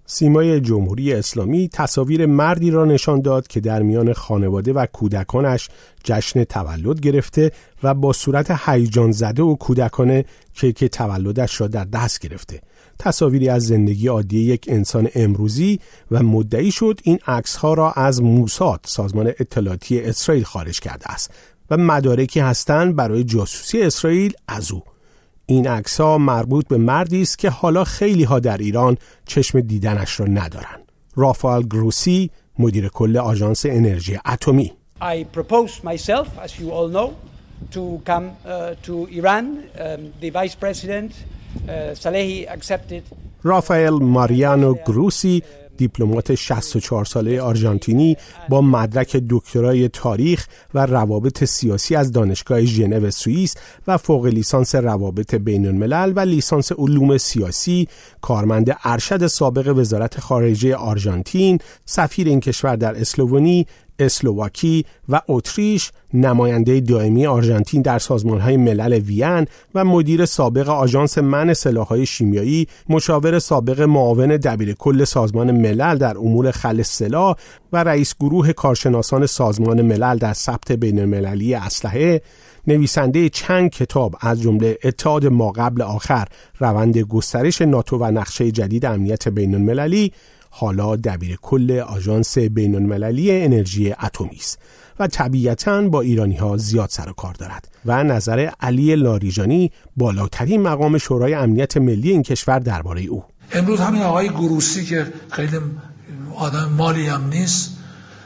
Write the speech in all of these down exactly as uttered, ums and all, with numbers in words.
سیمای جمهوری اسلامی تصاویر مردی را نشان داد که در میان خانواده و کودکانش جشن تولد گرفته و با صورت هیجان زده و کودکانه کیک تولدش را در دست گرفته. تصاویری از زندگی عادی یک انسان امروزی و مدعی شد این عکس‌ها را از موساد، سازمان اطلاعاتی اسرائیل، خارج کرده است و مدارکی هستند برای جاسوسی اسرائیل از او. این عکس‌ها مربوط به مردی است که حالا خیلی‌ها در ایران چشم دیدنش را ندارند. رافائل گروسی، مدیر کل آژانس انرژی اتمی. I proposed myself, as you all know, to come uh, to Iran. Um, the vice president uh, Salehi accepted. رافائل ماریانو گروسی، دیپلمات شصت و چهار ساله آرژانتینی با مدرک دکترای تاریخ و روابط سیاسی از دانشگاه ژنو سوئیس و فوق لیسانس روابط بین الملل و لیسانس علوم سیاسی، کارمند ارشد سابق وزارت خارجه آرژانتین، سفیر این کشور در اسلوونی، اسلواکی و اتریش، نماینده دائمی آرژانتین در سازمان‌های ملل وین و مدیر سابق آژانس منع سلاح‌های شیمیایی، مشاور سابق معاون دبیرکل سازمان ملل در امور خلع سلاح و رئیس گروه کارشناسان سازمان ملل در ثبت بین‌المللی اسلحه، نویسنده چند کتاب از جمله اتحاد ماقبل آخر، روند گسترش ناتو و نقشه جدید امنیت بین‌المللی، حالا دبیر کل آژانس بین المللی انرژی اتمی است و طبیعتاً با ایرانی ها زیاد سر و کار دارد و نظر علی لاریجانی، بالاترین مقام شورای امنیت ملی این کشور، درباره او. امروز همین آقای گروسی که خیلی آدم مالی هم نیست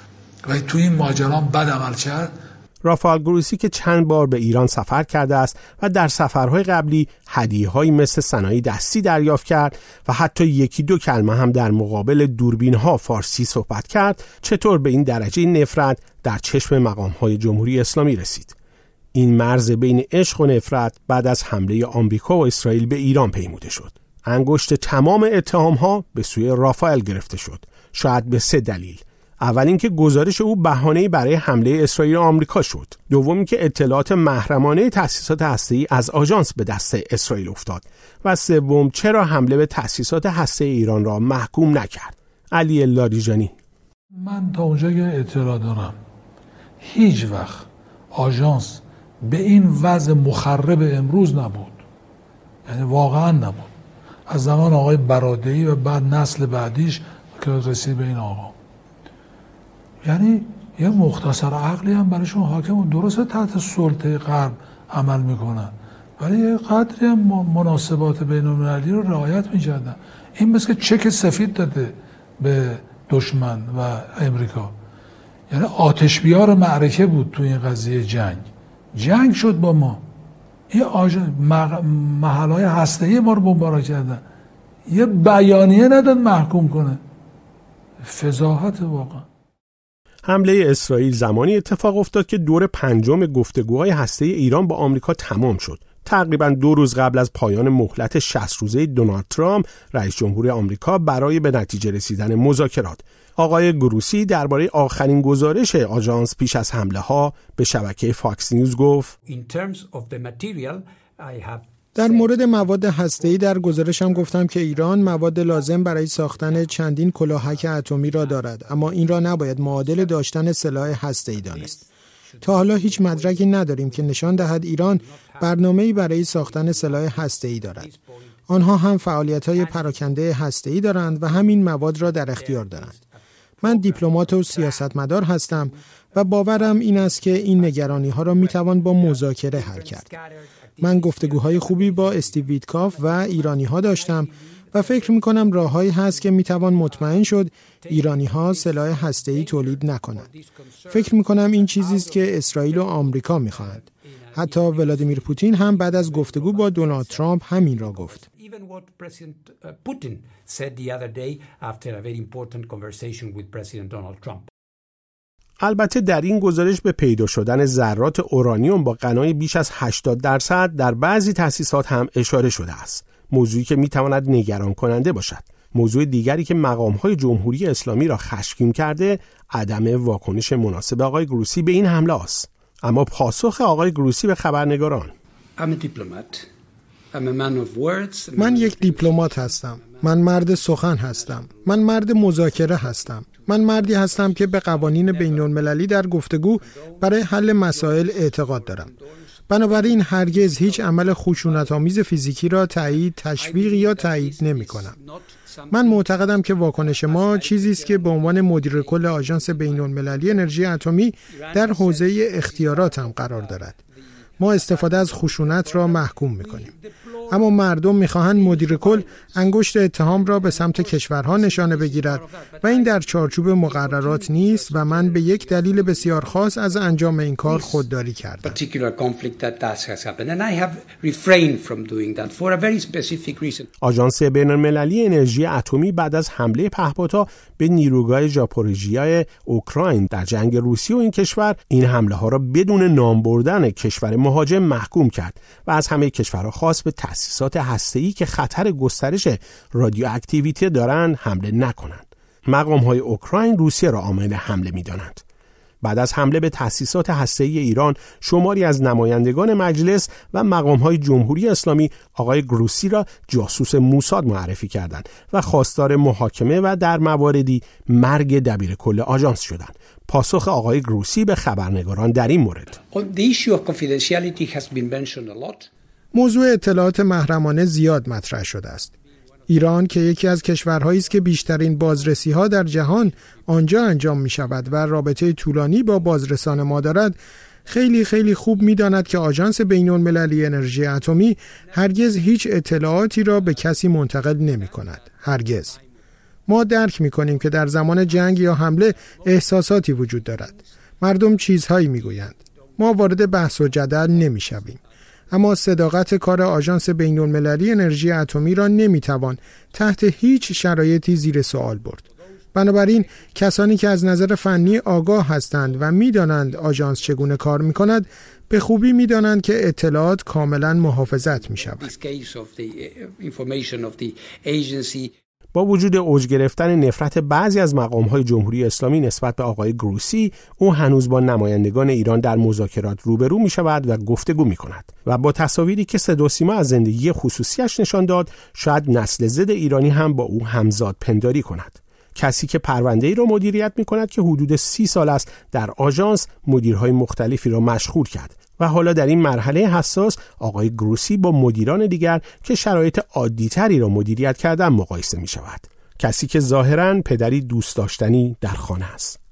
و تو این ماجرا بد عمل کرد. رافائل گروسی که چند بار به ایران سفر کرده است و در سفرهای قبلی هدیه‌هایی مثل صنایع دستی دریافت کرد و حتی یکی دو کلمه هم در مقابل دوربین‌ها فارسی صحبت کرد، چطور به این درجه نفرت در چشم مقام‌های جمهوری اسلامی رسید؟ این مرز بین عشق و نفرت بعد از حمله آمریکا و اسرائیل به ایران پیموده شد. انگشت تمام اتهام‌ها به سوی رافائل گرفته شد، شاید به سه دلیل. اول اینکه گزارش او بهانه‌ای برای حمله اسرائیل و آمریکا شد. دوم اینکه اطلاعات محرمانه تأسیسات هسته‌ای از آژانس به دست اسرائیل افتاد. و سوم چرا حمله به تأسیسات هسته‌ای ایران را محکوم نکرد. علی لاریجانی: من تا اونجا که اطلاع دارم هیچ وقت آژانس به این وضع مخرب امروز نبود. یعنی واقعا نبود. از زمان آقای برادعی و بعد نسل بعدیش که رسید به این آقا. یعنی یه مختصر عقلی هم برایشون حاکم، درسته تحت سلطه غرب عمل میکنن ولی یه قدری هم مناسبات بین المللی رو رعایت میکردن. این مثل که چک سفید داده به دشمن و امریکا، یعنی آتش بیار معرکه بود تو این قضیه. جنگ جنگ شد با ما، این محلهای هسته‌ای ما رو بمباران کردن، یه بیانیه نداد محکوم کنه. فضاحت واقعا. حمله اسرائیل زمانی اتفاق افتاد که دور پنجم گفتگوهای هسته‌ای ایران با آمریکا تمام شد. تقریباً دو روز قبل از پایان مهلت شصت روزه دونالد ترامپ، رئیس جمهور آمریکا، برای به نتیجه رسیدن مذاکرات. آقای گروسی درباره آخرین گزارش آژانس پیش از حمله ها به شبکه فاکس نیوز گفت: در مورد مواد هسته‌ای در گزارشم گفتم که ایران مواد لازم برای ساختن چندین کلاهک اتمی را دارد، اما این را نباید معادل داشتن سلاح هسته‌ای دانست. تا حالا هیچ مدرکی نداریم که نشان دهد ایران برنامه‌ای برای ساختن سلاح هسته‌ای دارد. آنها هم فعالیت‌های پراکنده هسته‌ای دارند و همین مواد را در اختیار دارند. من دیپلمات و سیاستمدار هستم و باورم این است که این نگرانی‌ها را می‌توان با مذاکره حل کرد. من گفتگوهای خوبی با استیو ویتکاف و ایرانی‌ها داشتم و فکر می‌کنم راههایی هست که می‌توان مطمئن شد ایرانی‌ها سلاح هسته‌ای تولید نکنند. فکر می‌کنم این چیزی است که اسرائیل و آمریکا می‌خواهند. حتی ولادیمیر پوتین هم بعد از گفتگو با دونالد ترامپ همین را گفت. البته در این گزارش به پیدا شدن ذرات اورانیوم با غنای بیش از هشتاد درصد در بعضی تأسیسات هم اشاره شده است. موضوعی که میتواند نگران کننده باشد. موضوع دیگری که مقام‌های جمهوری اسلامی را خشمگین کرده، عدم واکنش مناسب آقای گروسی به این حمله است. اما پاسخ آقای گروسی به خبرنگاران: I'm a diplomat من یک دیپلمات هستم. من مرد سخن هستم. من مرد مذاکره هستم. من مردی هستم که به قوانین بین‌المللی در گفتگو برای حل مسائل اعتقاد دارم. بنابراین هرگز هیچ عمل خشونت‌آمیز فیزیکی را تایید، تشویق یا تایید نمی‌کنم. من معتقدم که واکنش ما چیزی است که به عنوان مدیر کل آژانس بین‌المللی انرژی اتمی در حوزه اختیاراتم قرار دارد. ما استفاده از خشونت را محکوم می‌کنیم. اما مردم می‌خواهند مدیر کل انگشت اتهام را به سمت کشورها نشانه بگیرد و این در چارچوب مقررات نیست و من به یک دلیل بسیار خاص از انجام این کار خودداری کردم. آژانس بین‌المللی انرژی اتمی بعد از حمله پهپادها به نیروگاه ژاپوریژیا اوکراین در جنگ روسیه و این کشور این حمله ها را بدون نام بردن کشور مهاجم محکوم کرد و از همه کشورها خواست به تأسیسات هسته‌ای که خطر گسترش رادیواکتیویته دارند حمله نکنند. مقام‌های اوکراین روسیه را عامل حمله می‌دانند. بعد از حمله به تأسیسات هسته‌ای ایران، شماری از نمایندگان مجلس و مقام‌های جمهوری اسلامی آقای گروسی را جاسوس موساد معرفی کردند و خواستار محاکمه و در مواردی مرگ دبیر کل آژانس شدند. پاسخ آقای گروسی به خبرنگاران در این مورد: موضوع اطلاعات محرمانه زیاد مطرح شده است. ایران که یکی از کشورهایی است که بیشترین بازرسی‌ها در جهان آنجا انجام می‌شود و رابطه طولانی با بازرسان ما دارد، خیلی خیلی خوب می‌داند که آژانس بین‌المللی انرژی اتمی هرگز هیچ اطلاعاتی را به کسی منتقل نمی‌کند. هرگز. ما درک می‌کنیم که در زمان جنگ یا حمله احساساتی وجود دارد. مردم چیزهایی می‌گویند. ما وارد بحث و جدل نمی‌شویم. اما صداقت کار آژانس بین‌المللی انرژی اتمی را نمیتوان تحت هیچ شرایطی زیر سوال برد. بنابراین کسانی که از نظر فنی آگاه هستند و میدانند آژانس چگونه کار میکند، به خوبی میدانند که اطلاعات کاملا محافظت میشود. با وجود اوج گرفتن نفرت بعضی از مقام‌های جمهوری اسلامی نسبت به آقای گروسی، او هنوز با نمایندگان ایران در مذاکرات روبرو می‌شود و گفتگو می‌کند و با تصاویری که صدا و سیما از زندگی خصوصیش نشان داد، شاید نسل زد ایرانی هم با او همزاد پنداری کند. کسی که پرونده‌ای را مدیریت می‌کند که حدود سی سال است در آژانس مدیرهای مختلفی را مشغول کرد و حالا در این مرحله حساس آقای گروسی با مدیران دیگر که شرایط عادی‌تری را مدیریت کردن مقایسه می‌شود. کسی که ظاهراً پدری دوست داشتنی در خانه است.